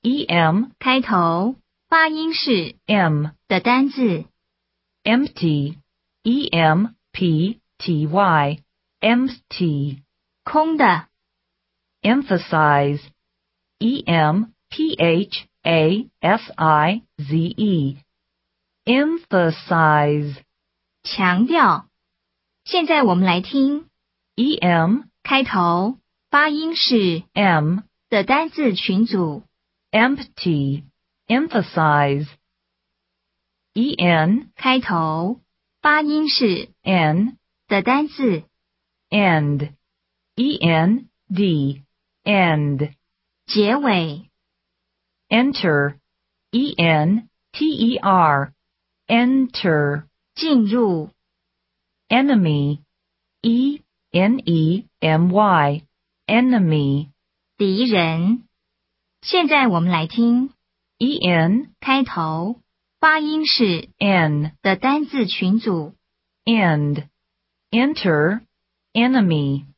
em 开头发音是 m 的单字， empty empty empty 空的， emphasize emphasize emphasize 强调。现在我们来听 em 开头发音是 m 的单字群组， empty emphasize en 开头发音是 n 的单字， end end end 结尾 enter enter enter 进入， enemy enemy enemy 敌人。现在我们来听 en 开头发音是 n 的单字群组， end enter enemy